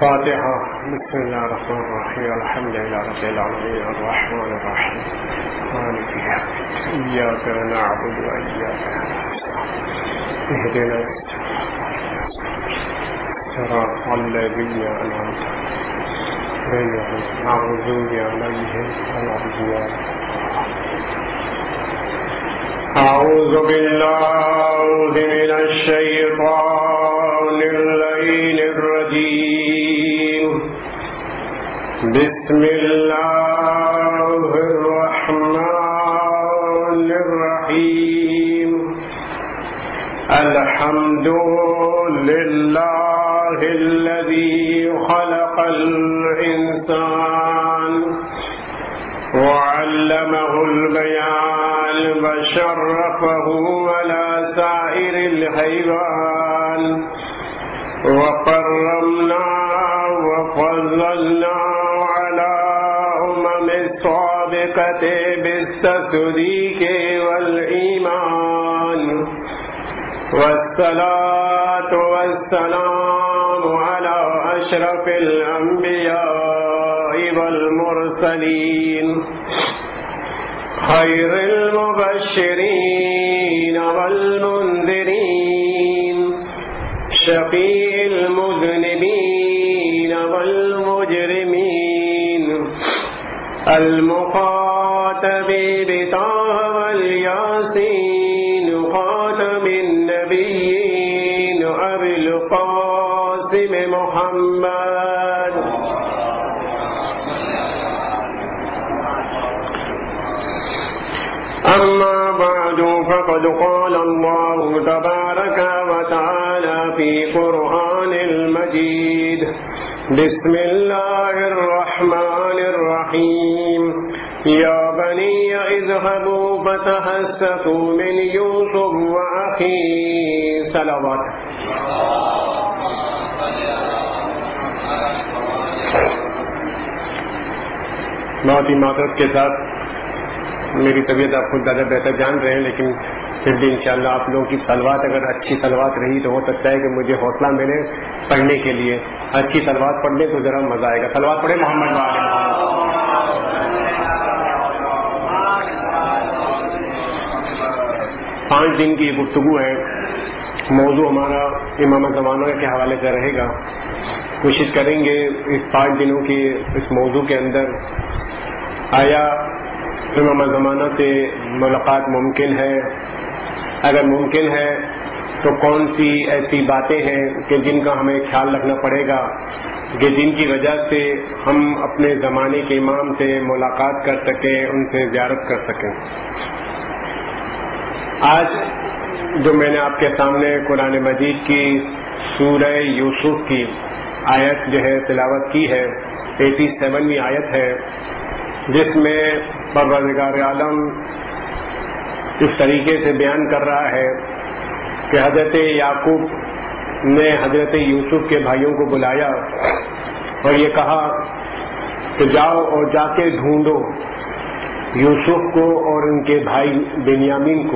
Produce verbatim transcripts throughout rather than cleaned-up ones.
فاتحة. بسم الله الرحمن الرحيم. الحمد لله رب العالمين الرحمن الرحيم مالك يوم الدين إياك نعبد وإياك نستعين اهدنا صراط الذين أنعمت عليهم غير المغضوب عليهم ولا الضالين. أعوذ بالله من الشيطان اللعين الرجيم. بسم الله الرحمن الرحيم. الحمد لله الذي خلق الإنسان وعلمه البيان وشرفه على سائر الحيوان وكرمنا وفضلنا على أمم السابقة بالتصديق والإيمان. والصلاة والسلام على أشرف الأنبياء والمرسلين خير المبشرين والمنذرين شفيع المذنبين والمجرمين المخاطب بطه والياسين خاتم النبيين أبي القاسم محمد أما بعد فقد قال الله تبارك وتعالى في قرآن المجيد. بسم الله الرحمن الرحيم. يا بني اذهبوا فتحسسوا من يوسف وأخيه صلوات. بہت ہی معذرت کے ساتھ میری طبیعت آپ خود زیادہ بہتر جان رہے ہیں، لیکن پھر بھی انشاءاللہ آپ لوگوں کی صلوات اگر اچھی صلوات رہی تو ہو سکتا ہے کہ مجھے حوصلہ ملے پڑھنے کے لیے. اچھی صلوات پڑھ لیں تو ذرا مزہ آئے گا. صلوات پڑھیں محمد وعلی محمد. پانچ دن کی گفتگو ہے. موضوع ہمارا امام زمانہ کے حوالے سے رہے گا. کوشش کریں گے اس پانچ دنوں کی اس موضوع کے اندر آیا امام زمانہ سے ملاقات ممکن ہے، اگر ممکن ہے تو کون سی ایسی باتیں ہیں کہ جن کا ہمیں خیال رکھنا پڑے گا کہ جن کی وجہ سے ہم اپنے زمانے کے امام سے ملاقات کر سکیں، ان سے زیارت کر سکیں. آج جو میں نے آپ کے سامنے قرآن مجید کی سورہ یوسف کی آیت جو ہے تلاوت کی ہے، ایٹی سیونویں آیت ہے، جس میں پروردگار عالم اس طریقے سے بیان کر رہا ہے کہ حضرت یعقوب نے حضرت یوسف کے بھائیوں کو بلایا اور یہ کہا کہ جاؤ اور جا کے ڈھونڈو یوسف کو اور ان کے بھائی بنیامین کو،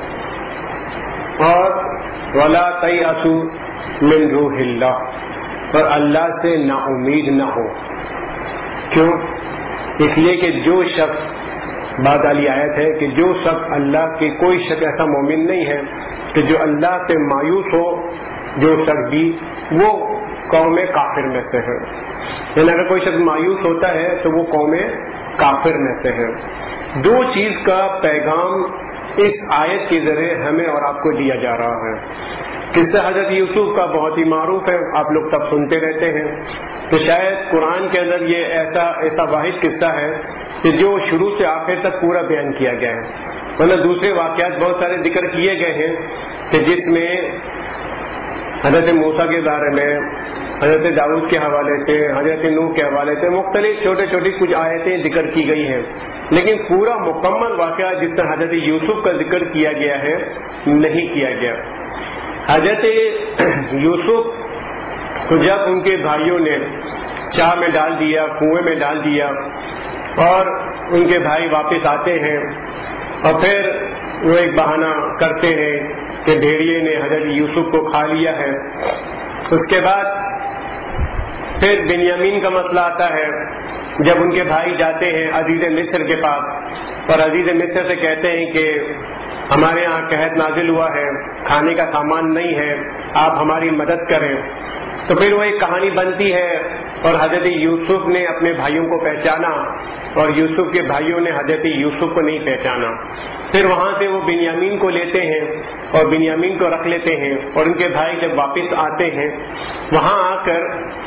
اور ولا تیأسوا من روح اللہ، اور اللہ سے نا امید نہ ہو. کیوں؟ اس لیے کہ جو شخص، بعد والی آیت ہے کہ جو شخص اللہ کے، کوئی شخص ایسا مومن نہیں ہے کہ جو اللہ سے مایوس ہو، جو شخص بھی وہ قوم کافر میں سے ہے. یعنی اگر کوئی شخص مایوس ہوتا ہے تو وہ قوم کافر میں سے ہے. دو چیز کا پیغام اس آیت کے ذریعے ہمیں اور آپ کو دیا جا رہا ہے. قصہ حضرت یوسف کا بہت ہی معروف ہے، آپ لوگ سب سنتے رہتے ہیں. تو شاید قرآن کے اندر یہ ایسا ایسا واحد قصہ ہے کہ جو شروع سے آخر تک پورا بیان کیا گیا ہے. ورنہ دوسرے واقعات بہت سارے ذکر کیے گئے ہیں کہ جس میں حضرت موسیٰ کے بارے میں، حضرت داؤد کے حوالے سے، حضرت نوح کے حوالے سے مختلف چھوٹے چھوٹی کچھ آیتیں ذکر کی گئی ہیں، لیکن پورا مکمل واقعہ جس طرح حضرت یوسف کا ذکر کیا گیا ہے نہیں کیا گیا. حضرت یوسف کو جب ان کے بھائیوں نے چاہ میں ڈال دیا، کنویں میں ڈال دیا، اور ان کے بھائی واپس آتے ہیں اور پھر وہ ایک بہانہ کرتے ہیں کہ بھیڑیے نے حضرت یوسف کو کھا لیا ہے. اس کے بعد پھر بنیامین کا مسئلہ آتا ہے، جب ان کے بھائی جاتے ہیں عزیز مصر کے پاس اور عزیز مصر سے کہتے ہیں کہ ہمارے یہاں قحط نازل ہوا ہے، کھانے کا سامان نہیں ہے، آپ ہماری مدد کریں. تو پھر وہ ایک کہانی بنتی ہے اور حضرت یوسف نے اپنے بھائیوں کو پہچانا اور یوسف کے بھائیوں نے حضرت یوسف کو نہیں پہچانا. پھر وہاں سے وہ بنیامین کو لیتے ہیں اور بنیامین کو رکھ لیتے ہیں، اور ان کے بھائی جب واپس آتے ہیں وہاں آ کر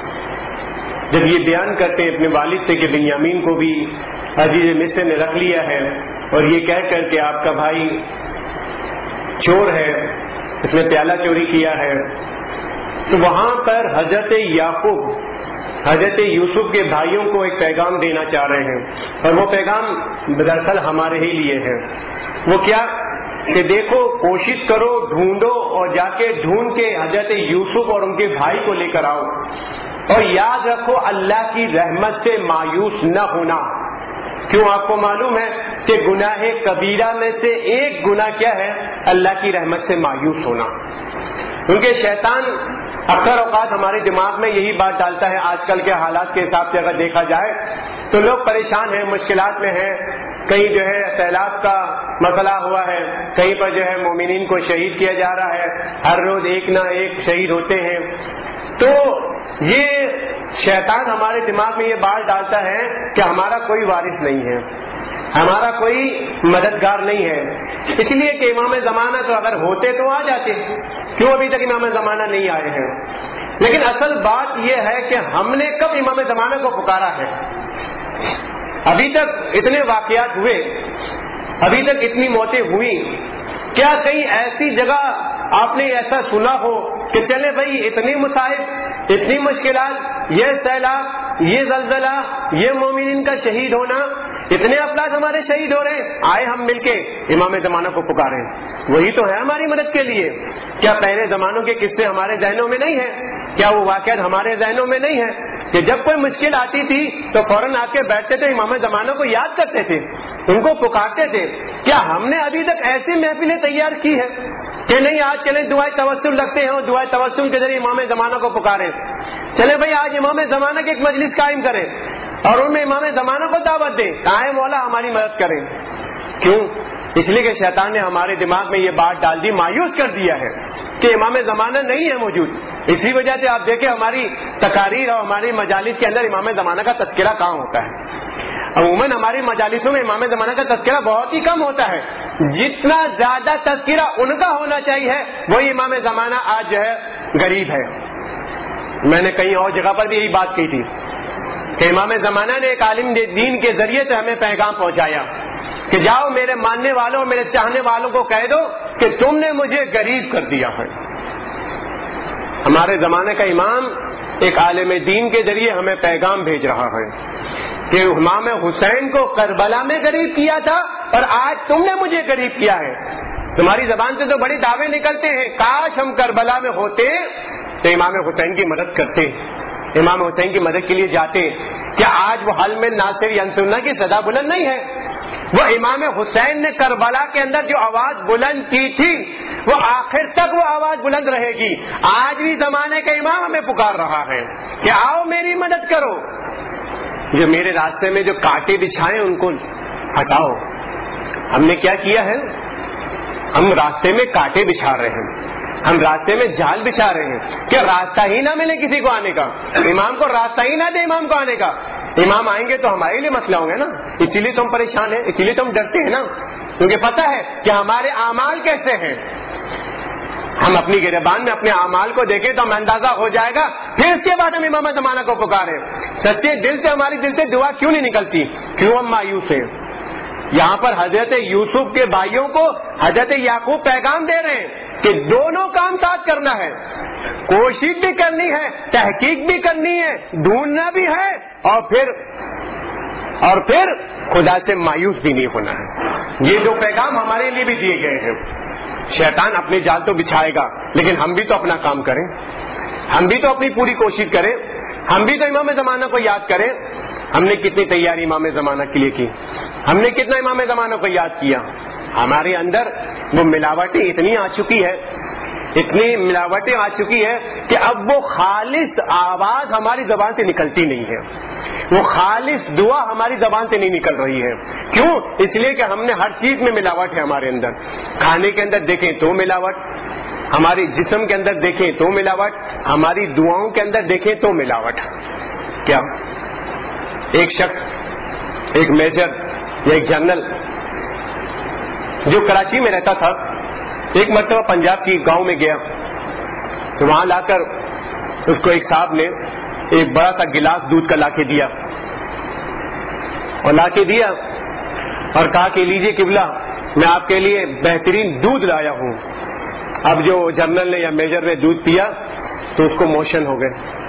جب یہ بیان کرتے ہیں اپنے والد سے کہ بنیامین کو بھی عزیز مصر نے رکھ لیا ہے، اور یہ کہہ کر کہ آپ کا بھائی چور ہے، اس نے پیالہ چوری کیا ہے، تو وہاں پر حضرت یعقوب حضرت یوسف کے بھائیوں کو ایک پیغام دینا چاہ رہے ہیں، اور وہ پیغام دراصل ہمارے ہی لیے ہے. وہ کیا کہ دیکھو، کوشش کرو، ڈھونڈو اور جا کے ڈھونڈ کے حضرت یوسف اور ان کے بھائی کو لے کر آؤ، اور یاد رکھو اللہ کی رحمت سے مایوس نہ ہونا. کیوں؟ آپ کو معلوم ہے کہ گناہ کبیرہ میں سے ایک گناہ کیا ہے؟ اللہ کی رحمت سے مایوس ہونا. کیونکہ شیطان اکثر اوقات ہمارے دماغ میں یہی بات ڈالتا ہے. آج کل کے حالات کے حساب سے اگر دیکھا جائے تو لوگ پریشان ہیں، مشکلات میں ہیں، کہیں جو ہے سیلاب کا مسئلہ ہوا ہے، کہیں پر جو ہے مومنین کو شہید کیا جا رہا ہے، ہر روز ایک نہ ایک شہید ہوتے ہیں. تو یہ شیطان ہمارے دماغ میں یہ بات ڈالتا ہے کہ ہمارا کوئی وارث نہیں ہے، ہمارا کوئی مددگار نہیں ہے، اس لیے کہ امام زمانہ تو اگر ہوتے تو آ جاتے. کیوں ابھی تک امام زمانہ نہیں آئے ہیں؟ لیکن اصل بات یہ ہے کہ ہم نے کب امام زمانہ کو پکارا ہے؟ ابھی تک اتنے واقعات ہوئے، ابھی تک اتنی موتیں ہوئی، کیا کہیں ایسی جگہ آپ نے ایسا سنا ہو کہ چلے بھائی اتنی مصائب، اتنی مشکلات، یہ سیلاب، یہ زلزلہ، یہ مومنین کا شہید ہونا، اتنے افراد ہمارے شہید ہو رہے ہیں، آئے ہم مل کے امام زمانہ کو پکارے، وہی تو ہے ہماری مدد کے لیے. کیا پہلے زمانوں کے قصے ہمارے ذہنوں میں نہیں ہیں؟ کیا وہ واقعات ہمارے ذہنوں میں نہیں ہیں کہ جب کوئی مشکل آتی تھی تو فوراً آ کے بیٹھتے تھے، امام زمانہ کو یاد کرتے تھے، ان کو پکارتے تھے؟ کیا ہم نے ابھی تک ایسی محفلیں تیار کی ہے کہ نہیں آج چلیں دعائے توسل رکھتے ہیں اور دعائے توسل کے ذریعے امام زمانہ کو پکاریں؟ چلے بھائی آج امام زمانہ کی ایک مجلس قائم کریں اور ان میں امام زمانہ کو دعوت دیں، آئے مولا ہماری مدد کریں. کیوں؟ اس لیے کہ شیطان نے ہمارے دماغ میں یہ بات ڈال دی، مایوس کر دیا ہے کہ امام زمانہ نہیں ہے موجود. اسی وجہ سے آپ دیکھیں ہماری تقاریر اور ہماری مجالس کے اندر امام زمانہ کا تذکرہ کہاں ہوتا ہے؟ عموماً ہماری مجالسوں میں امام زمانہ کا تذکرہ بہت ہی کم ہوتا ہے. جتنا زیادہ تذکرہ ان کا ہونا چاہیے وہی امام زمانہ آج جو ہے غریب ہے. میں نے کہیں اور جگہ پر بھی یہی بات کی تھی کہ امام زمانہ نے ایک عالم دین کے ذریعے سے ہمیں پیغام پہنچایا کہ جاؤ میرے ماننے والوں، میرے چاہنے والوں کو کہہ دو کہ تم نے مجھے غریب کر دیا ہے. ہمارے زمانے کا امام ایک عالم دین کے ذریعے ہمیں پیغام بھیج رہا ہے کہ امام حسین کو کربلا میں غریب کیا تھا اور آج تم نے مجھے غریب کیا ہے. تمہاری زبان سے تو بڑے دعوے نکلتے ہیں، کاش ہم کربلا میں ہوتے تو امام حسین کی مدد کرتے، امام حسین کی مدد کے لیے جاتے. کیا آج وہ حل میں ناصر ینصرنا کی صدا بلند نہیں ہے؟ وہ امام حسین نے کربلا کے اندر جو آواز بلند کی تھی وہ آخر تک وہ آواز بلند رہے گی. آج بھی زمانے کا امام ہمیں پکار رہا ہے کہ آؤ میری مدد کرو، جو میرے راستے میں جو کانٹے بچھائے ان کو ہٹاؤ. ہم نے کیا کیا ہے؟ ہم راستے میں کانٹے بچھا رہے ہیں، ہم راستے میں جال بچھا رہے ہیں کہ راستہ ہی نہ ملے کسی کو آنے کا، امام کو راستہ ہی نہ دے امام کو آنے کا. امام آئیں گے تو ہمارے لیے مسئلہ ہوں گے نا، اسی لیے تو ہم پریشان ہیں، اسی لیے تو ہم ڈرتے ہیں نا، کیونکہ پتہ ہے کہ ہمارے اعمال کیسے ہیں. ہم اپنی گریبان میں اپنے اعمال کو دیکھیں تو ہمیں اندازہ ہو جائے گا، پھر اس کے بعد ہم امام زمانہ کو پکارے. سچے دل سے ہماری دل سے دعا کیوں نہیں نکلتی؟ کیوں ہم مایوس ہیں؟ یہاں پر حضرت یوسف کے بھائیوں کو حضرت یعقوب پیغام دے رہے ہیں کہ دونوں کام ساتھ کرنا ہے، کوشش بھی کرنی ہے، تحقیق بھی کرنی ہے، ڈھونڈنا بھی ہے، اور پھر اور پھر خدا سے مایوس بھی نہیں ہونا ہے. یہ دو پیغام ہمارے لیے بھی دیے گئے ہیں. شیطان اپنے جال تو بچھائے گا لیکن ہم بھی تو اپنا کام کریں، ہم بھی تو اپنی پوری کوشش کریں، ہم بھی تو امام زمانہ کو یاد کریں. ہم نے کتنی تیاری امام زمانہ کے لیے کی، ہم نے کتنا امام زمانہ کو یاد کیا. ہمارے اندر وہ ملاوٹیں اتنی آ چکی ہے اتنی ملاوٹیں آ چکی ہے کہ اب وہ خالص آواز ہماری زبان سے نکلتی نہیں ہے, وہ خالص دعا ہماری زبان سے نہیں نکل رہی ہے. کیوں؟ اس لیے کہ ہم نے ہر چیز میں ملاوٹ ہے ہمارے اندر. کھانے کے اندر دیکھیں تو ملاوٹ, ہماری جسم کے اندر دیکھیں تو ملاوٹ, ہماری دعاؤں کے اندر دیکھیں تو ملاوٹ. کیا ایک شخص, ایک میجر یا ایک جنرل جو کراچی میں رہتا تھا, ایک مرتبہ پنجاب کی گاؤں میں گیا تو وہاں لا کر اس کو ایک صاحب نے ایک بڑا سا گلاس دودھ کا لا کے دیا, اور لا کے دیا اور کہا کہ لیجیے قبلہ, میں آپ کے لیے بہترین دودھ لایا ہوں. اب جو جنرل نے یا میجر نے دودھ پیا تو اس کو موشن ہو گئے,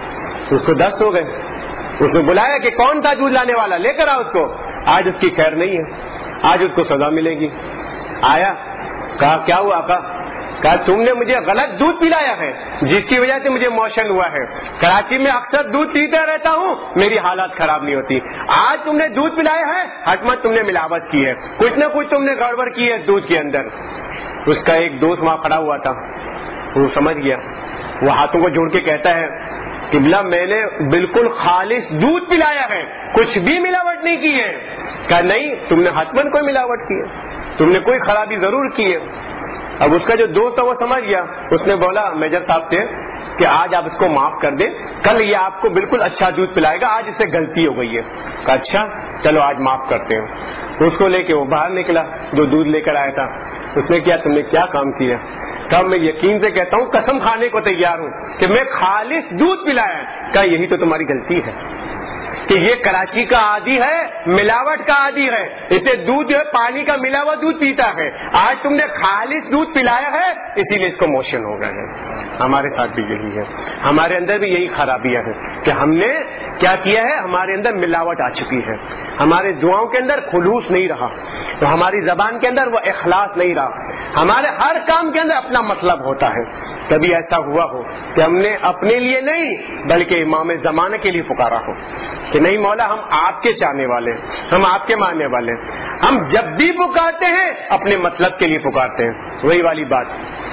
اس کو دست ہو گئے. اس نے بلایا کہ کون تھا دودھ لانے والا, لے کر آ اس کو. آج اس کی خیر نہیں ہے, آج اس کو سزا ملے گی. آیا, کہا کیا ہوا آقا؟ کہا تم نے مجھے غلط دودھ پلایا ہے جس کی وجہ سے مجھے موشن ہوا ہے. کراچی میں اکثر دودھ پیتا رہتا ہوں, میری حالات خراب نہیں ہوتی. آج تم نے دودھ پلایا ہے, حتمت تم نے ملاوٹ کی ہے, کچھ نہ کچھ تم نے گڑبڑ کی ہے دودھ کے اندر. اس کا ایک دوست وہاں کھڑا ہوا تھا, وہ سمجھ گیا, وہ ہاتھوں کو جوڑ کے کہتا ہے قبلہ میں نے بالکل خالص دودھ پلایا ہے, کچھ بھی ملاوٹ نہیں کی ہے. کہا نہیں, تم نے حتمن کوئی ملاوٹ کی ہے, تم نے کوئی خرابی ضرور کی ہے. اب اس کا جو دوست تھا وہ سمجھ گیا, اس نے بولا میجر صاحب سے کہ آج آپ اس کو معاف کر دیں, کل یہ آپ کو بالکل اچھا دودھ پلائے گا, آج اس سے غلطی ہو گئی ہے. کہا اچھا چلو آج معاف کرتے ہیں. اس کو لے کے وہ باہر نکلا جو دودھ لے کر آیا تھا. اس نے کیا تم نے کیا کام کیا؟ کہا میں یقین سے کہتا ہوں, قسم کھانے کو تیار ہوں کہ میں خالص دودھ پلایا. کہا یہی تو تمہاری غلطی ہے کہ یہ کراچی کا عادی ہے, ملاوٹ کا عادی ہے, اسے دودھ جو ہے پانی کا ملا ہوا دودھ پیتا ہے. آج تم نے خالص دودھ پلایا ہے اسی لیے اس کو موشن ہو گئے ہیں. ہمارے ساتھ بھی یہی ہے, ہمارے اندر بھی یہی خرابیاں ہیں کہ ہم نے کیا کیا ہے, ہمارے اندر ملاوٹ آ چکی ہے, ہمارے دعاؤں کے اندر خلوص نہیں رہا, تو ہماری زبان کے اندر وہ اخلاص نہیں رہا, ہمارے ہر کام کے اندر اپنا مطلب ہوتا ہے. کبھی ایسا ہوا ہو کہ ہم نے اپنے لیے نہیں بلکہ امام زمانہ کے لیے پکارا ہو کہ نہیں مولا ہم آپ کے چاہنے والے, ہم آپ کے ماننے والے. ہم جب بھی پکارتے ہیں اپنے مطلب کے لیے پکارتے ہیں. وہی والی بات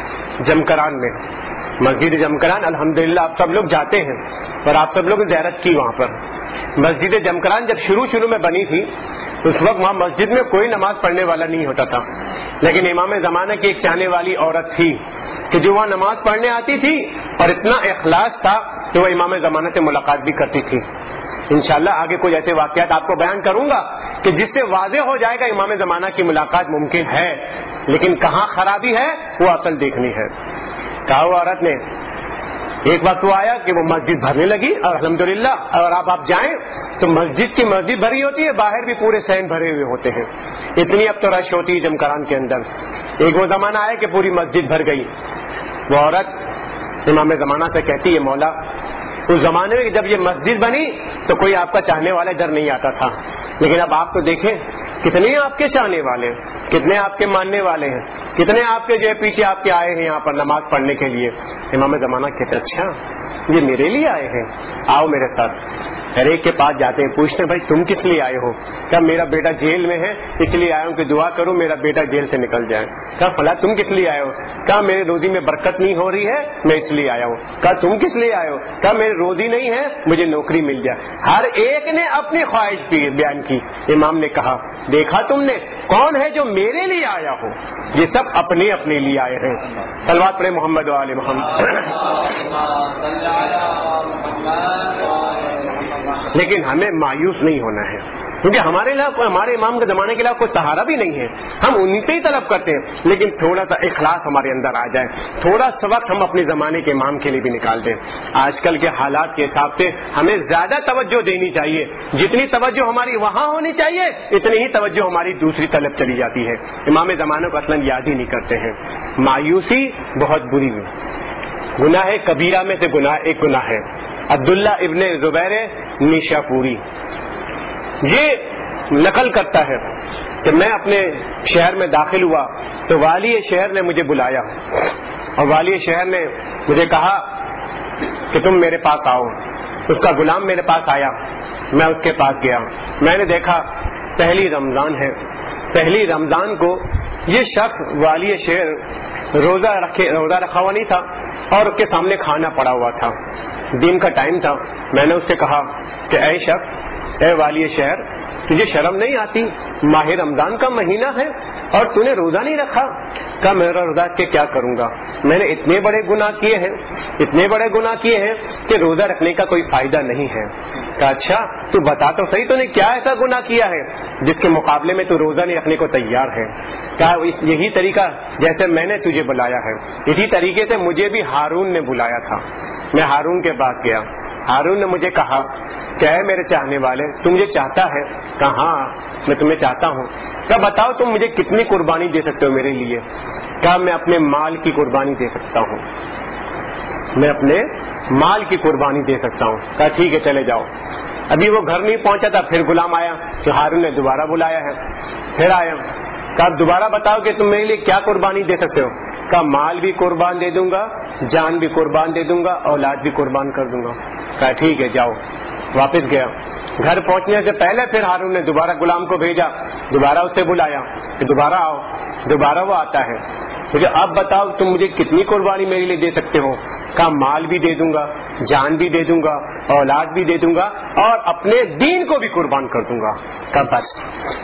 جمکران میں, مسجد جمکران الحمدللہ آپ سب لوگ جاتے ہیں اور آپ سب لوگ نے زیارت کی وہاں پر. مسجد جمکران جب شروع شروع میں بنی تھی اس وقت وہاں مسجد میں کوئی نماز پڑھنے والا نہیں ہوتا تھا, لیکن امام زمانہ کی ایک چاہنے والی عورت تھی کہ جو وہاں نماز پڑھنے آتی تھی اور اتنا اخلاص تھا کہ وہ امام زمانہ سے ملاقات بھی کرتی تھی. انشاءاللہ آگے کوئی ایسے واقعات آپ کو بیان کروں گا کہ جس سے واضح ہو جائے گا امام زمانہ کی ملاقات ممکن ہے, لیکن کہاں خرابی ہے وہ اصل دیکھنی ہے. کہا وہ عورت نے, ایک وقت وہ آیا کہ وہ مسجد بھرنے لگی اور الحمدللہ اور آپ آپ جائیں تو مسجد کی مسجد بھری ہوتی ہے, باہر بھی پورے صحن بھرے ہوئے ہوتے ہیں. اتنی اب تو رش ہوتی ہے جمکران کے اندر. ایک وہ زمانہ آیا کہ پوری مسجد بھر گئی. وہ عورت امام زمانہ سے کہتی ہے مولا اس زمانے میں جب یہ مسجد بنی تو کوئی آپ کا چاہنے والا ادھر نہیں آتا تھا, لیکن اب آپ تو دیکھیں کتنے آپ کے چاہنے والے ہیں, کتنے آپ کے ماننے والے ہیں, کتنے آپ کے جو ہے پیچھے آپ کے آئے ہیں یہاں پر نماز پڑھنے کے لیے. امام زمانہ کہتے اچھا یہ میرے لیے آئے ہیں, آؤ میرے ساتھ. ہر ایک کے پاس جاتے ہیں, پوچھتے ہیں بھائی تم کس لیے آئے ہو؟ کیا میرا بیٹا جیل میں ہے اس لیے آیا ہوں کہ دعا کروں میرا بیٹا جیل سے نکل جائے. کہا فلاں تم کس لیے آئے ہو؟ کہا میری روزی میں برکت نہیں ہو رہی ہے میں اس لیے آیا ہوں. کہا تم کس لیے آئے ہو؟ کہا میری روزی نہیں ہے مجھے نوکری مل جائے. ہر ایک نے اپنی خواہش بیان کی. امام نے کہا دیکھا تم نے کون ہے جو میرے لیے آیا ہو, یہ سب اپنے اپنے لیے آئے ہیں. صلوات پڑھیں محمد و آل محمد. لیکن ہمیں مایوس نہیں ہونا ہے کیونکہ ہمارے علاقہ ہمارے امام کے زمانے کے علاوہ کوئی سہارا بھی نہیں ہے, ہم انہیں سے ہی طلب کرتے ہیں. لیکن تھوڑا سا اخلاص ہمارے اندر آ جائے, تھوڑا سا وقت ہم اپنے زمانے کے امام کے لیے بھی نکال دیں. آج کل کے حالات کے حساب سے ہمیں زیادہ توجہ دینی چاہیے, جتنی توجہ ہماری وہاں ہونی چاہیے اتنی ہی توجہ ہماری دوسری طرف چلی جاتی ہے. امام زمانے کو اصلاً یاد ہی نہیں کرتے ہیں. مایوسی بہت بری ہے, گناہ کبیرہ میں سے گناہ ایک گناہ ہے. عبداللہ ابن زبیر نیشا پوری یہ نقل کرتا ہے کہ میں اپنے شہر میں داخل ہوا تو والی شہر نے مجھے بلایا اور والی شہر نے مجھے کہا کہ تم میرے پاس آؤ. اس کا غلام میرے پاس آیا, میں اس کے پاس گیا. میں نے دیکھا پہلی رمضان ہے, پہلی رمضان کو یہ شخص والی شہر روزہ رکھے روزہ رکھا ہوا نہیں تھا اور اس کے سامنے کھانا پڑا ہوا تھا، دن کا ٹائم تھا. میں نے اس سے کہا کہ اے شخص، اے والی شہر، تجھے شرم نہیں آتی؟ ماہ رمضان کا مہینہ ہے اور تو نے روزہ نہیں رکھا. کہا میرا روزہ کے کیا کروں گا، میں نے اتنے بڑے گناہ کیے ہیں اتنے بڑے گناہ کیے ہیں کہ روزہ رکھنے کا کوئی فائدہ نہیں ہے. کہا اچھا تو بتا تو صحیح، تو نے کیا ایسا گناہ کیا ہے جس کے مقابلے میں تو روزہ نہیں رکھنے کو تیار ہے. کہا یہی طریقہ جیسے میں نے تجھے بلایا ہے، اسی طریقے سے مجھے بھی ہارون نے بلایا تھا. میں ہارون کے پاس گیا، ہارون نے مجھے کہا کہ اے میرے چاہنے والے، تم مجھے چاہتا ہے؟ کہا ہاں میں تمہیں چاہتا ہوں. کہا بتاؤ تم مجھے کتنی قربانی دے سکتے ہو میرے لیے. کہا میں اپنے مال کی قربانی دے سکتا ہوں، میں اپنے مال کی قربانی دے سکتا ہوں. کہا ٹھیک ہے چلے جاؤ. ابھی وہ گھر نہیں پہنچا تھا، پھر غلام آیا تو ہارون نے دوبارہ بلایا ہے، پھر آیا. کہا دوبارہ بتاؤ کہ تم میرے لیے کیا قربانی دے سکتے ہو. کہا مال بھی قربان دے دوں گا، جان بھی قربان دے دوں گا، اولاد بھی قربان کر دوں گا. کہا ٹھیک ہے جاؤ. واپس گیا. گھر پہنچنے سے پہلے پھر ہارون نے دوبارہ غلام کو بھیجا، دوبارہ اسے بلایا کہ دوبارہ آؤ. دوبارہ وہ آتا ہے. مجھے اب بتاؤ تم مجھے کتنی قربانی میرے لیے دے سکتے ہو. کہا مال بھی دے دوں گا، جان بھی دے دوں گا، اولاد بھی دے دوں گا اور اپنے دین کو بھی قربان کر دوں گا. کہا بس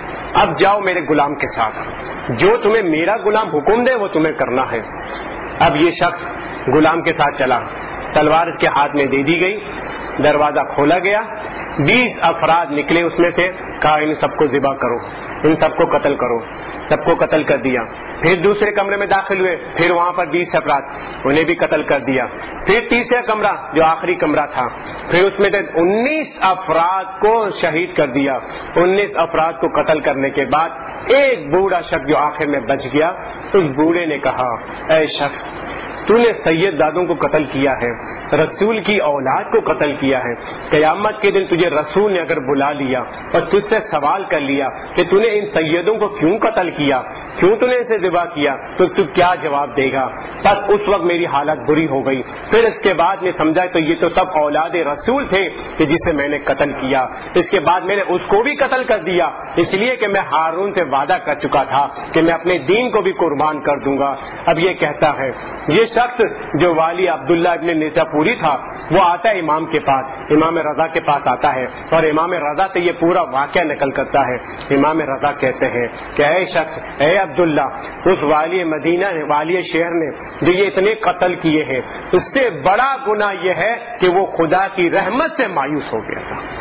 اب جاؤ میرے غلام کے ساتھ، جو تمہیں میرا غلام حکم دے وہ تمہیں کرنا ہے. اب یہ شخص غلام کے ساتھ چلا، تلوار اس کے ہاتھ میں دے دی گئی، دروازہ کھولا گیا، بیس افراد نکلے اس میں سے. کہا ان سب کو ذبح کرو، ان سب کو قتل کرو. سب کو قتل کر دیا. پھر دوسرے کمرے میں داخل ہوئے، پھر وہاں پر بیس افراد، انہیں بھی قتل کر دیا. پھر تیسرا کمرہ جو آخری کمرہ تھا، پھر اس میں انیس افراد کو شہید کر دیا. انیس افراد کو قتل کرنے کے بعد ایک بوڑھا شخص جو آخر میں بچ گیا، اس بوڑھے نے کہا اے شخص تو نے سید دادوں کو قتل کیا ہے، رسول کی اولاد کو قتل کیا ہے. قیامت کے دن تجھے رسول نے اگر بلا لیا اور تجھ سے سوال کر لیا کہ تو نے ان سیدوں کو کیوں قتل کیا، کیوں تو نے اسے ذبح کیا، تو تو کیا جواب دے گا؟ بس اس وقت میری حالت بری ہو گئی. پھر اس کے بعد میں سمجھا تو یہ تو سب اولاد رسول تھے کہ جسے میں نے قتل کیا. اس کے بعد میں نے اس کو بھی قتل کر دیا، اس لیے کہ میں ہارون سے وعدہ کر چکا تھا کہ میں اپنے دین کو بھی قربان کر دوں گا. اب یہ کہتا ہے یہ شخص جو والی عبداللہ ابن نیساپوری تھا، وہ آتا ہے امام کے پاس، امام رضا کے پاس آتا ہے اور امام رضا سے یہ پورا واقعہ نقل کرتا ہے. امام رضا کہتے ہیں کہ اے شخص، اے عبداللہ، اس والی مدینہ نے، والی شہر نے جو یہ اتنے قتل کیے ہیں، اس سے بڑا گناہ یہ ہے کہ وہ خدا کی رحمت سے مایوس ہو گیا تھا،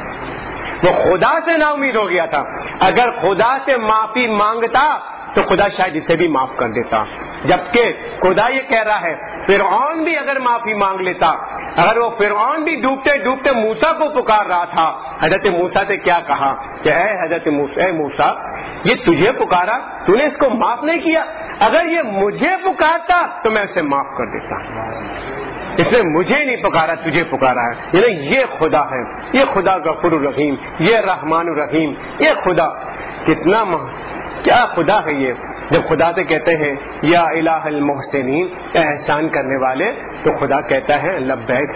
وہ خدا سے نا امید ہو گیا تھا. اگر خدا سے معافی مانگتا تو خدا شاید اسے بھی معاف کر دیتا. جبکہ خدا یہ کہہ رہا ہے فرعون بھی اگر معافی مانگ لیتا، اگر وہ فرعون بھی ڈوبتے ڈوبتے موسیٰ کو پکار رہا تھا، حضرت موسیٰ سے کیا کہا کہ اے حضرت موسیٰ، اے موسیٰ یہ تجھے پکارا، تو نے اس کو معاف نہیں کیا، اگر یہ مجھے پکارتا تو میں اسے معاف کر دیتا. اس نے مجھے نہیں پکارا، تجھے پکارا ہے. یعنی یہ خدا ہے، یہ خدا غفور الرحیم، یہ رحمان الرحیم. یہ خدا کتنا مح... کیا خدا ہے یہ. جب خدا سے کہتے ہیں یا الہ المحسنین، احسان کرنے والے، تو خدا کہتا ہے لبیک.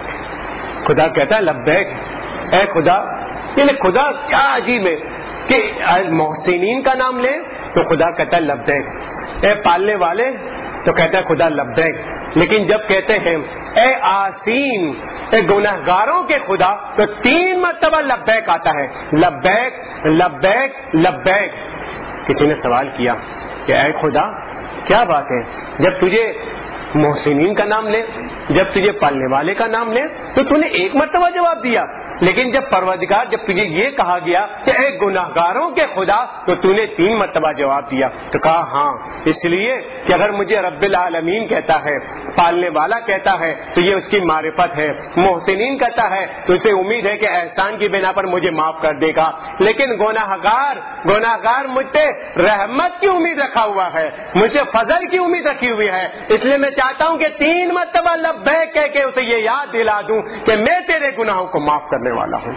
خدا کہتا ہے لبیک، اے خدا. یعنی خدا کیا عجیب ہے کہ محسنین کا نام لے تو خدا کہتا ہے لبیک، اے پالنے والے تو کہتا ہے خدا لبیک. لیکن جب کہتے ہیں اے آسین، اے گنہگاروں کے خدا، تو تین مرتبہ لبیک آتا ہے. لبیک لبیک لبیک. کسی نے سوال کیا کہ اے خدا کیا بات ہے، جب تجھے محسنین کا نام لے، جب تجھے پالنے والے کا نام لے تو تو نے ایک مرتبہ جواب دیا، لیکن جب پروردگار جب تجھے یہ کہا گیا کہ اے گناہگاروں کے خدا تو تو نے تین مرتبہ جواب دیا. تو کہا ہاں اس لیے کہ اگر مجھے رب العالمین کہتا ہے، پالنے والا کہتا ہے تو یہ اس کی معرفت ہے، محسنین کہتا ہے تو اسے امید ہے کہ احسان کی بنا پر مجھے معاف کر دے گا. لیکن گناہگار گناہگار مجھ سے رحمت کی امید رکھا ہوا ہے، مجھ سے فضل کی امید رکھی ہوئی ہے. اس لیے میں چاہتا ہوں کہ تین مرتبہ لبیک کہہ کے اسے یہ یاد دلا دوں کہ میں تیرے گناہوں کو معاف کرنے والا ہوں.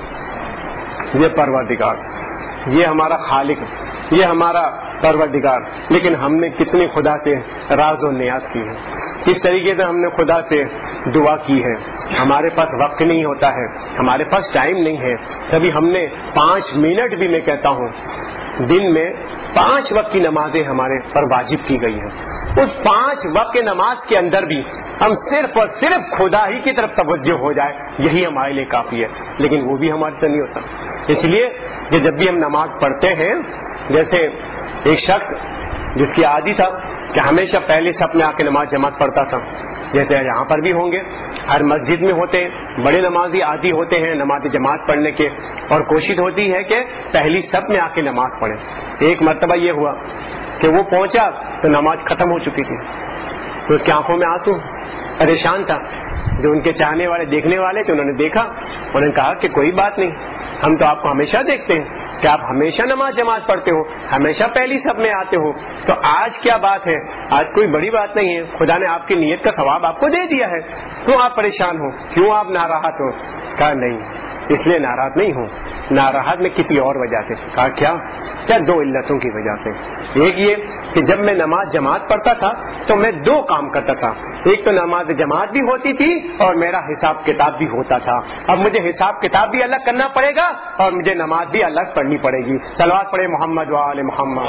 یہ پروردگار، یہ ہمارا خالق، یہ ہمارا پروردگار. لیکن ہم نے کتنی خدا سے راز و نیاز کی ہے، کس طریقے سے ہم نے خدا سے دعا کی ہے. ہمارے پاس وقت نہیں ہوتا ہے، ہمارے پاس ٹائم نہیں ہے. کبھی ہم نے پانچ منٹ بھی، میں کہتا ہوں دن میں پانچ وقت کی نمازیں ہمارے پر واجب کی گئی ہیں. اس پانچ وقت کی نماز کے اندر بھی ہم صرف اور صرف خدا ہی کی طرف توجہ ہو جائے یہی ہمارے لیے کافی ہے. لیکن وہ بھی ہمارے سے نہیں ہوتا. اس لیے کہ جب بھی ہم نماز پڑھتے ہیں, جیسے ایک شخص جس کی عادی تھا کہ ہمیشہ پہلے صف میں آ کے نماز جماعت پڑھتا تھا, جیسے یہاں پر بھی ہوں گے, ہر مسجد میں ہوتے ہیں, بڑے نمازی عادی ہوتے ہیں نماز جماعت پڑھنے کے, اور کوشش ہوتی ہے کہ پہلی صف میں آ کے نماز پڑھیں. ایک مرتبہ یہ ہوا کہ وہ پہنچا تو نماز ختم ہو چکی تھی, تو اس کی آنکھوں میں آنسو, پریشان تھا. جو ان کے چاہنے والے دیکھنے والے تھے انہوں نے دیکھا, انہوں نے کہا کہ کوئی بات نہیں, ہم تو آپ کو ہمیشہ دیکھتے ہیں کہ آپ ہمیشہ نماز جماعت پڑھتے ہو, ہمیشہ پہلی صف میں آتے ہو, تو آج کیا بات ہے؟ آج کوئی بڑی بات نہیں ہے, خدا نے آپ کی نیت کا ثواب آپ کو دے دیا ہے, کیوں آپ پریشان ہو, کیوں آپ ناراحت ہو؟ کہا نہیں, اس لیے ناراض نہیں ہوں, ناراض میں کسی اور وجہ سے. کہا کیا؟ کیا؟ دو علتوں کی وجہ سے. ایک یہ کہ جب میں نماز جماعت پڑھتا تھا تو میں دو کام کرتا تھا, ایک تو نماز جماعت بھی ہوتی تھی اور میرا حساب کتاب بھی ہوتا تھا. اب مجھے حساب کتاب بھی الگ کرنا پڑے گا اور مجھے نماز بھی الگ پڑھنی پڑے گی. صلوات پڑھے محمد و آل محمد.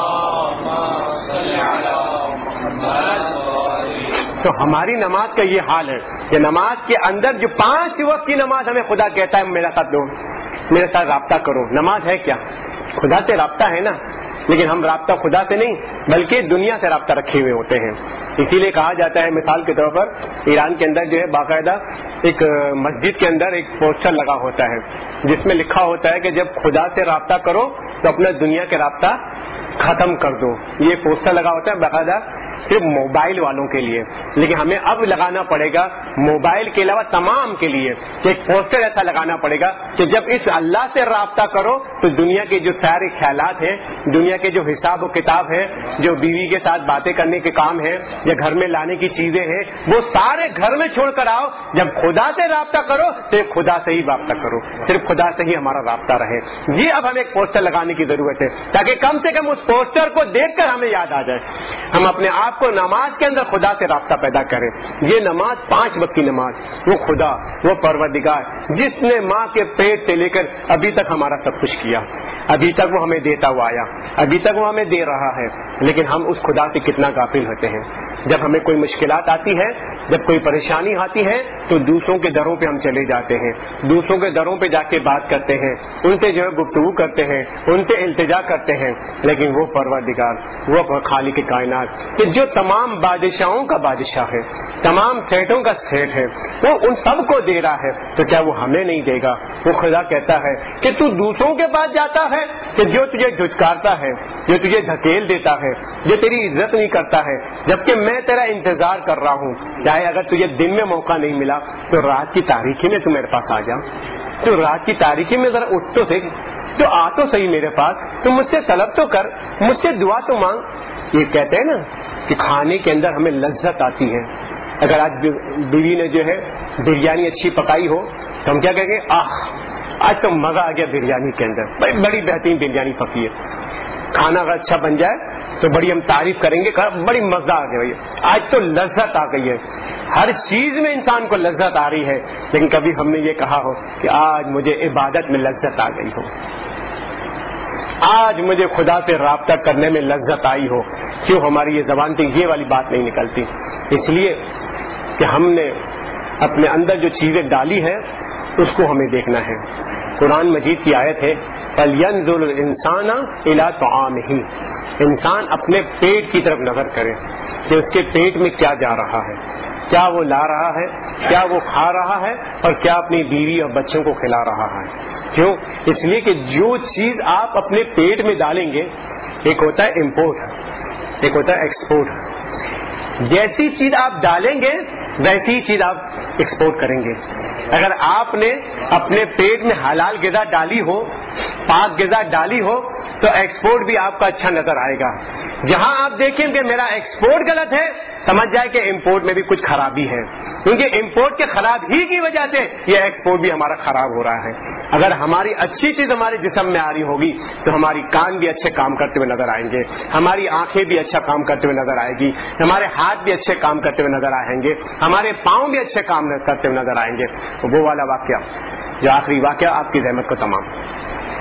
تو ہماری نماز کا یہ حال ہے کہ نماز کے اندر جو پانچ وقت کی نماز ہمیں خدا کہتا ہے میرا ساتھ دو, میرے ساتھ رابطہ کرو. نماز ہے کیا؟ خدا سے رابطہ ہے نا, لیکن ہم رابطہ خدا سے نہیں بلکہ دنیا سے رابطہ رکھے ہوئے ہوتے ہیں. اسی لیے کہا جاتا ہے, مثال کے طور پر ایران کے اندر جو ہے باقاعدہ ایک مسجد کے اندر ایک پوسٹر لگا ہوتا ہے جس میں لکھا ہوتا ہے کہ جب خدا سے رابطہ کرو تو اپنا دنیا کے رابطہ ختم کر دو. یہ پوسٹر لگا ہوتا ہے باقاعدہ صرف موبائل والوں کے لیے, لیکن ہمیں اب لگانا پڑے گا موبائل کے علاوہ تمام کے لیے کہ ایک پوسٹر ایسا لگانا پڑے گا کہ جب اس اللہ سے رابطہ کرو تو دنیا کے جو سارے خیالات ہیں, دنیا کے جو حساب و کتاب ہے, جو بیوی کے ساتھ باتیں کرنے کے کام ہے یا گھر میں لانے کی چیزیں ہیں, وہ سارے گھر میں چھوڑ کر آؤ. جب خدا سے رابطہ کرو صرف خدا سے ہی رابطہ کرو, صرف خدا سے ہی ہمارا رابطہ رہے. یہ اب ہمیں ایک پوسٹر لگانے کی ضرورت ہے تاکہ کم سے کم اس پوسٹر کو دیکھ کر ہمیں یاد آ جائے, ہم اپنے آپ کو نماز کے اندر خدا سے رابطہ پیدا کریں. یہ نماز پانچ وقت کی نماز, وہ خدا, وہ پروردگار جس نے ماں کے پیٹ سے لے کر ابھی تک ہمارا سب کچھ کیا, ابھی تک وہ ہمیں دیتا ہوا آیا, ابھی تک وہ ہمیں دے رہا ہے, لیکن ہم اس خدا سے کتنا غافل ہوتے ہیں. جب ہمیں کوئی مشکلات آتی ہے, جب کوئی پریشانی آتی ہے تو دوسروں کے دروں پہ ہم چلے جاتے ہیں, دوسروں کے دروں پہ جا کے بات کرتے ہیں, ان سے جو ہے گفتگو کرتے ہیں, ان سے التجا کرتے ہیں. لیکن وہ پروردگار, وہ خالق کائنات کہ جو تمام بادشاہوں کا بادشاہ ہے, تمام سیٹوں کا سیٹ ہے, وہ ان سب کو دے رہا ہے, تو کیا وہ ہمیں نہیں دے گا؟ وہ خدا کہتا ہے کہ تو دوسروں کے پاس جاتا ہے کہ جو تجھے دھچکارتا ہے, جو تجھے دھکیل دیتا ہے, جو تیری عزت نہیں کرتا ہے, جبکہ میں تیرا انتظار کر رہا ہوں. چاہے اگر تجھے دن میں موقع نہیں ملا تو رات کی تاریکی میں تو میرے پاس آ جا, تو رات کی تاریکی میں ذرا اٹھ تو صحیح, تو آ تو صحیح میرے پاس, تو مجھ سے طلب تو کر, مجھ سے دعا تو مانگ. یہ کہتے ہیں نا کہ کھانے کے اندر ہمیں لذت آتی ہے. اگر آج بیوی نے جو ہے بریانی اچھی پکائی ہو تو ہم کیا کہیں گے, آہ آج تو مزہ آ گیا بریانی کے اندر, بڑی بڑی بہترین بریانی پکی ہے. کھانا اگر اچھا بن جائے تو بڑی ہم تعریف کریں گے, بڑی مزہ آ گیا, آج تو لذت آ گئی ہے. ہر چیز میں انسان کو لذت آ رہی ہے, لیکن کبھی ہم نے یہ کہا ہو کہ آج مجھے عبادت میں لذت آ گئی ہو, آج مجھے خدا سے رابطہ کرنے میں لذت آئی ہو. کیوں ہماری یہ زبان سے یہ والی بات نہیں نکلتی؟ اس لیے کہ ہم نے اپنے اندر جو چیزیں ڈالی ہیں اس کو ہمیں دیکھنا ہے. قرآن مجید کی آیت ہے فَلْيَنْظُرِ الْإِنسَانَ إِلَىٰ طَعَامِهِ, انسان اپنے پیٹ کی طرف نظر کرے کہ اس کے پیٹ میں کیا جا رہا ہے, کیا وہ لا رہا ہے, کیا وہ کھا رہا ہے, اور کیا اپنی بیوی اور بچوں کو کھلا رہا ہے. کیوں؟ اس لیے کہ جو چیز آپ اپنے پیٹ میں ڈالیں گے, ایک ہوتا ہے امپورٹ, ایک ہوتا ہے ایکسپورٹ. جیسی چیز آپ ڈالیں گے ویسی چیز آپ ایکسپورٹ کریں گے. اگر آپ نے اپنے پیٹ میں حلال غذا ڈالی ہو, پاک غذا ڈالی ہو, تو ایکسپورٹ بھی آپ کا اچھا نظر آئے گا. جہاں آپ دیکھیں کہ میرا ایکسپورٹ غلط ہے, سمجھ جائے کہ امپورٹ میں بھی کچھ خرابی ہے, کیونکہ امپورٹ کے خراب ہی کی وجہ سے یہ ایکسپورٹ بھی ہمارا خراب ہو رہا ہے. اگر ہماری اچھی چیز ہمارے جسم میں آ رہی ہوگی تو ہماری کان بھی اچھے کام کرتے ہوئے نظر آئیں گے, ہماری آنکھیں بھی اچھا کام کرتے ہوئے نظر آئے گی, ہمارے ہاتھ بھی اچھے کام کرتے ہوئے نظر آئیں گے, ہمارے پاؤں بھی اچھے کام کرتے ہوئے نظر آئیں گے. وہ والا واقعہ جو آخری واقعہ آپ کی زحمت کو تمام.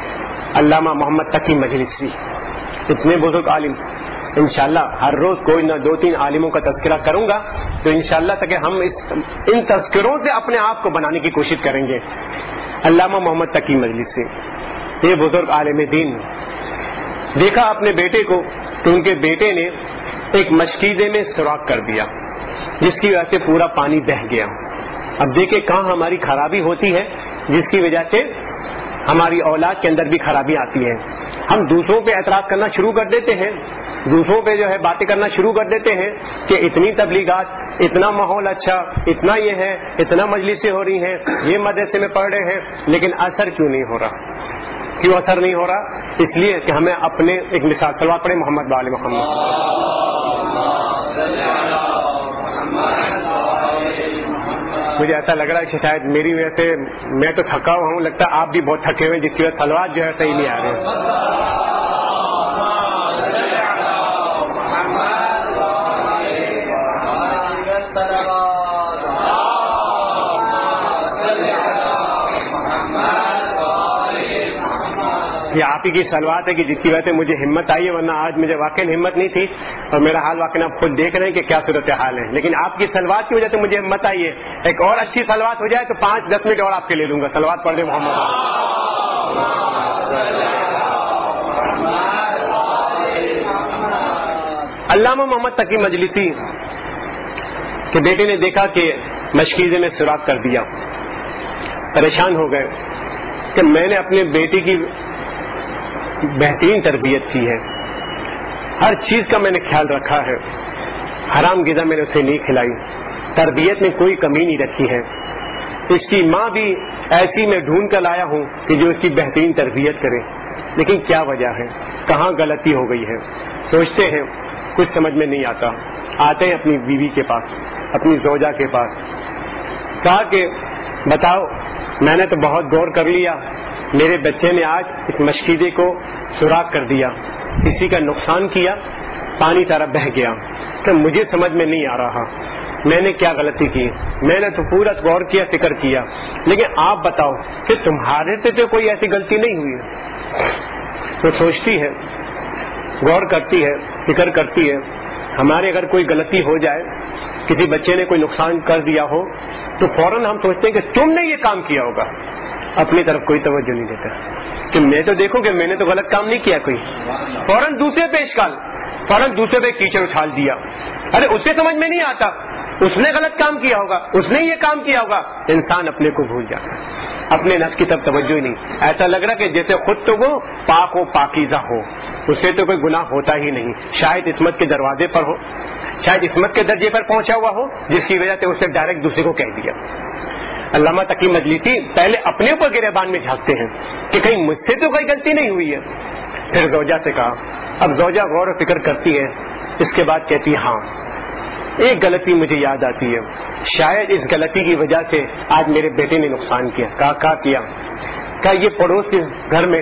علامہ محمد تقی مجلسی، اتنے بزرگ عالم. انشاءاللہ ہر روز کوئی نہ دو تین عالموں کا تذکرہ کروں گا تو انشاءاللہ تک ہم اس ان تذکروں سے اپنے آپ کو بنانے کی کوشش کریں گے. علامہ محمد تقی مجلسی یہ بزرگ عالم دین، دیکھا اپنے بیٹے کو تو ان کے بیٹے نے ایک مشکیزے میں سوراخ کر دیا جس کی وجہ سے پورا پانی بہہ گیا. اب دیکھیں کہاں ہماری خرابی ہوتی ہے جس کی وجہ سے ہماری اولاد کے اندر بھی خرابی آتی ہے. ہم دوسروں پہ اعتراض کرنا شروع کر دیتے ہیں، دوسروں پہ جو ہے باتیں کرنا شروع کر دیتے ہیں کہ اتنی تبلیغات، اتنا ماحول اچھا، اتنا یہ ہے، اتنا مجلسیں ہو رہی ہیں، یہ مدرسے میں پڑھ رہے ہیں، لیکن اثر کیوں نہیں ہو رہا؟ کیوں اثر نہیں ہو رہا؟ اس لیے کہ ہمیں اپنے ایک مثال صلوات پڑھیں محمد وآل محمد. مجھے ایسا لگ رہا ہے کہ شاید میری وجہ سے میں تو تھکا ہوا ہوں، لگتا ہے آپ بھی بہت تھکے ہوئے جس کی وجہ سے صلوات جو ہے صحیح نہیں آ رہے ہیں. یہ آپ ہی کی صلوات ہے کہ جس کی وجہ سے مجھے ہمت آئی ہے، ورنہ آج مجھے واقعی ہمت نہیں تھی. اور میرا حال واقعی آپ خود دیکھ رہے ہیں کہ کیا صورت حال ہے، لیکن آپ کی صلوات کی وجہ سے مجھے ہمت آئی ہے. ایک اور اچھی صلوات ہو جائے تو پانچ دس منٹ اور آپ کے لے لوں گا. صلوات پڑھ دیں محمد. علامہ محمد تقی مجلسی کے بیٹے نے دیکھا کہ مشکیزے میں سوراخ کر دیا، پریشان ہو گئے کہ میں نے اپنے بیٹے کی بہترین تربیت کی ہے، ہر چیز کا میں نے خیال رکھا ہے، حرام غذا میں نے اسے نہیں کھلائی، تربیت میں کوئی کمی نہیں رکھی ہے. اس کی ماں بھی ایسی میں ڈھونڈ کر لایا ہوں کہ جو اس کی بہترین تربیت کرے، لیکن کیا وجہ ہے، کہاں غلطی ہو گئی ہے؟ سوچتے ہیں، کچھ سمجھ میں نہیں آتا. آتے ہیں اپنی بیوی کے پاس، اپنی زوجہ کے پاس، کہا کہ بتاؤ میں نے تو بہت غور کر لیا، میرے بچے نے آج اس مشکیزے کو سوراخ کر دیا، کسی کا نقصان کیا، پانی سارا بہہ گیا، کہ مجھے سمجھ میں نہیں آ رہا میں نے کیا غلطی کی. میں نے تو پورا غور کیا، فکر کیا، لیکن آپ بتاؤ کہ تمہارے سے تو کوئی ایسی غلطی نہیں ہوئی. تو سوچتی ہے، غور کرتی ہے، فکر کرتی ہے. ہمارے اگر کوئی غلطی ہو جائے، کسی بچے نے کوئی نقصان کر دیا ہو تو فوراً ہم سوچتے ہیں کہ تم نے یہ کام کیا ہوگا، اپنی طرف کوئی توجہ نہیں دیتا کہ میں تو دیکھوں کہ میں نے تو غلط کام نہیں کیا کوئی. فوراً دوسرے پہ اشکال، فوراً دوسرے پہ کیچڑ اچھال دیا. ارے اسے سمجھ میں نہیں آتا، اس نے غلط کام کیا ہوگا، اس نے یہ کام کیا ہوگا. انسان اپنے کو بھول جاتا ہے، اپنے نفس کی طرف توجہ ہی نہیں. ایسا لگ رہا کہ جیسے خود تو وہ پاک و پاکیزہ ہو، اسے تو کوئی گناہ ہوتا ہی نہیں. شاید عصمت کے دروازے پر ہو، شاید عصمت کے درجے پر پہنچا ہوا ہو، جس کی وجہ سے اسے ڈائریکٹ دوسرے کو کہہ دیا. علامہ تقی مجلسی پہلے اپنے اوپر گریبان میں جھانکتے ہیں کہ کہیں مجھ سے تو کوئی غلطی نہیں ہوئی ہے. پھر زوجہ سے کہا. اب زوجہ غور و فکر کرتی ہے، اس کے بعد کہتی ہے ہاں ایک غلطی مجھے یاد آتی ہے، شاید اس غلطی کی وجہ سے آج میرے بیٹے نے نقصان کیا. کہا کیا کیا؟ کہا یہ پڑوس کے گھر میں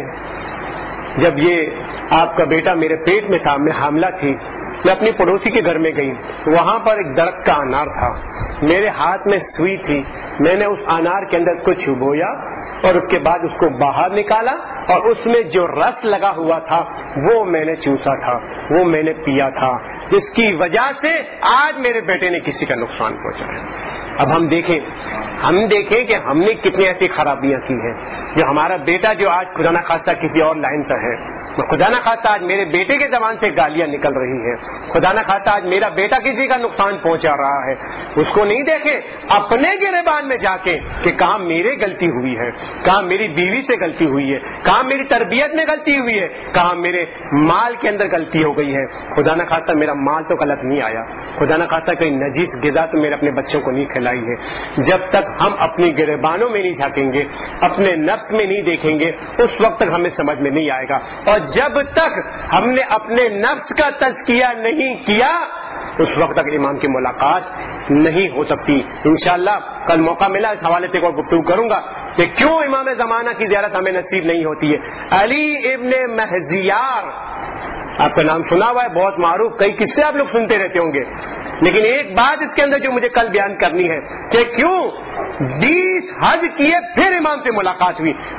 جب یہ آپ کا بیٹا میرے پیٹ میں تھا، میں حاملہ تھی، میں اپنی پڑوسی کے گھر میں گئی، وہاں پر ایک درخت کا انار تھا، میرے ہاتھ میں سوئی تھی، میں نے اس انار کے اندر اس کو چبویا اور اس کے بعد اس کو باہر نکالا اور اس میں جو رس لگا ہوا تھا وہ میں نے چوسا تھا، وہ میں نے پیا تھا، جس کی وجہ سے آج میرے بیٹے نے کسی کا نقصان پہنچایا. اب ہم دیکھیں ہم دیکھیں کہ ہم نے کتنی ایسی خرابیاں کی ہیں. جو ہمارا بیٹا جو آج خدا نہ خواستہ کسی اور لائن پر ہے، خدا نہ خواستہ آج میرے بیٹے کے زبان سے گالیاں نکل رہی ہیں، خدا نہ خواستہ آج میرا بیٹا کسی کا نقصان پہنچا رہا ہے، اس کو نہیں دیکھے اپنے گریبان میں جا کے کہ کہاں میرے غلطی ہوئی ہے، کہاں میری بیوی سے غلطی ہوئی ہے، کہاں میری تربیت میں غلطی ہوئی ہے، کہاں میرے مال کے اندر غلطی ہو گئی ہے. خدا نہ خواستہ میرا مال تو غلط نہیں آیا، خدا نہ خواستہ کوئی نجیس غذا تو میرے اپنے بچوں کو نہیں کھلائی ہے. جب تک ہم اپنی گریبانوں میں نہیں جھانکیں گے، اپنے نفس میں نہیں دیکھیں گے، اس وقت تک ہمیں سمجھ میں نہیں آئے گا. اور جب تک ہم نے اپنے نفس کا تزکیہ نہیں کیا، اس وقت تک امام کی ملاقات نہیں ہو سکتی. انشاءاللہ کل موقع ملا اس حوالے سے گفتگو کروں گا کہ کیوں امام زمانہ کی زیارت ہمیں نصیب نہیں ہوتی ہے. علی ابن مہزیار، آپ کا نام سنا ہوا ہے، بہت معروف، کئی قصے آپ لوگ سنتے رہتے ہوں گے، لیکن ایک بات اس کے اندر جو مجھے کل بیان کرنی ہے کہ کیوں بیس حج کیے پھر امام سے ملاقات ہوئی.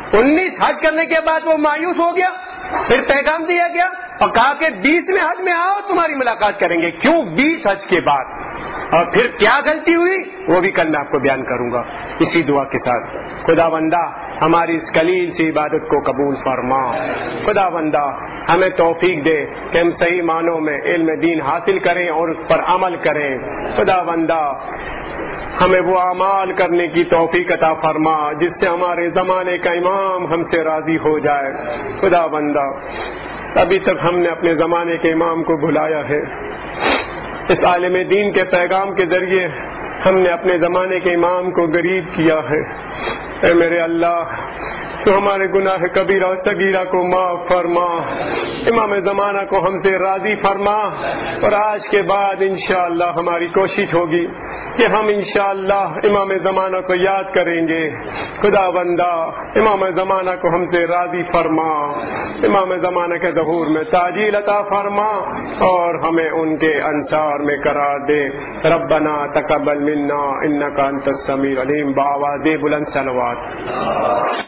انیس حج کرنے کے بعد وہ مایوس ہو گیا، پھر پیغام دیا گیا اور کہا کہ بیسویں حج میں آؤ تمہاری ملاقات کریں گے. کیوں بیس حج کے بعد؟ اور پھر کیا غلطی ہوئی وہ بھی کل میں آپ کو بیان کروں گا اسی دعا کے ساتھ. خدا بندہ ہماری اس قلیل سی عبادت کو قبول فرما. خدا بندہ ہمیں توفیق دے کہ ہم صحیح معنوں میں علم دین حاصل کریں اور اس پر عمل کریں. خدا بندہ ہمیں وہ اعمال کرنے کی توفیق عطا فرما جس سے ہمارے زمانے کا امام ہم سے راضی ہو جائے. خدا بندہ ابھی تک ہم نے اپنے زمانے کے امام کو بھلایا ہے، اس عالم دین کے پیغام کے ذریعے ہم نے اپنے زمانے کے امام کو غریب کیا ہے. اے میرے اللہ تو ہمارے گناہ کبیرہ و صغیرہ کو معاف فرما، امام زمانہ کو ہم سے راضی فرما. اور آج کے بعد انشاءاللہ ہماری کوشش ہوگی کہ ہم انشاءاللہ امام زمانہ کو یاد کریں گے. خدا بندہ امام زمانہ کو ہم سے راضی فرما، امام زمانہ کے ظہور میں تاجیل عطا فرما اور ہمیں ان کے انصار میں قرار دے. ربنا تقبل منا انک انت السمیع العلیم. بآواز بلند صلوات.